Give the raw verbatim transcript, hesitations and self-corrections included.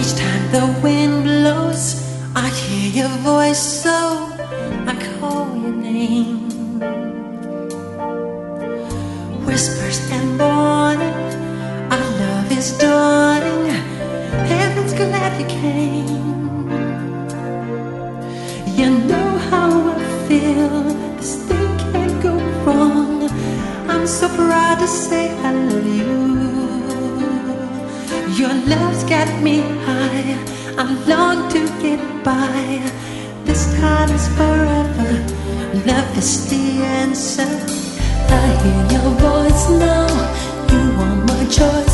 Each time the wind blows, I hear your voice, so I call your name. Whispers and warning, our love is dawning. Heaven's glad you came. You know how I feel, this thing can't go wrong. I'm so proud to say I love you. Your love's got me high, I long to get by. This time is forever, love is the answer. I hear your voice now, you are my choice.